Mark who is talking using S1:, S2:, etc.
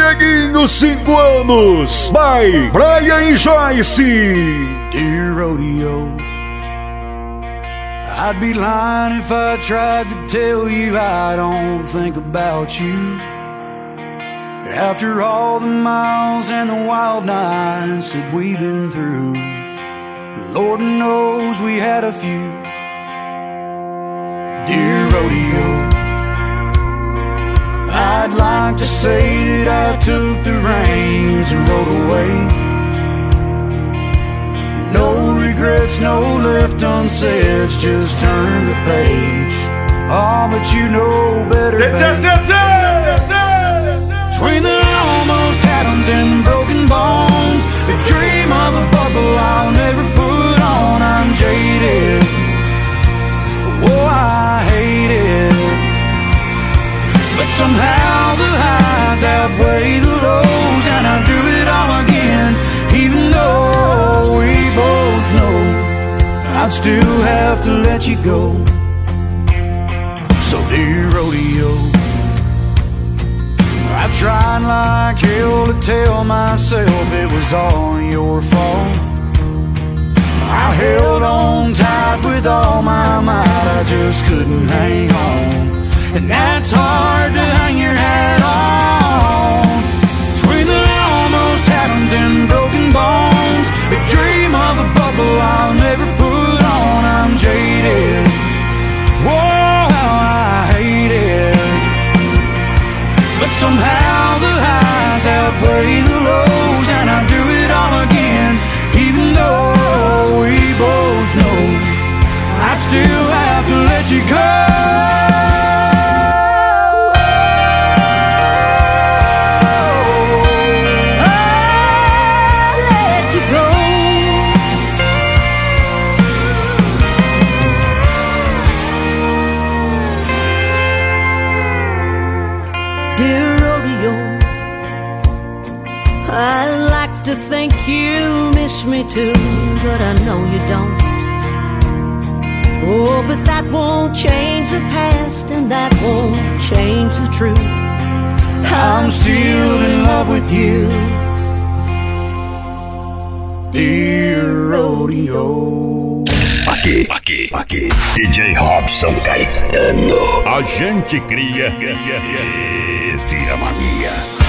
S1: Dieguinho 5 anos, by Brian e Joyce.
S2: Dear rodeo, I'd be lying if I tried to tell you I don't think about you. After all the miles and the wild nights that we've been through, Lord knows we had a few. Dear rodeo, I'd like to say that I took the reins and rode away. No regrets, no left unsaid, just turn the page. Oh, but you know better, between the almost atoms and broken bones, the dream of a buckle I'll never put on. I'm jaded, oh I hate it, but somehow the highs outweigh the lows, and I'll do it all again, even though we both know I'd still have to let you go. So dear rodeo, I tried like hell to tell myself it was all your fault. I held on tight with all my might, I just couldn't hang on. And that's hard to hang your hat on. Between the almost atoms and broken bones, the dream of a buckle I'll never put on. I'm jaded, whoa, how I hate it, but somehow the highs outweigh the lows, and I'll do it all again, even though we both know I'd still have to let you go.
S3: Dear rodeo, I like to think you miss me too, but I know you don't. Oh, but that won't change the past, and that won't change the truth. I'm still in love with you, dear rodeo.
S4: Aqui, DJ Robson Caetano.
S1: A gente cria e vira mania.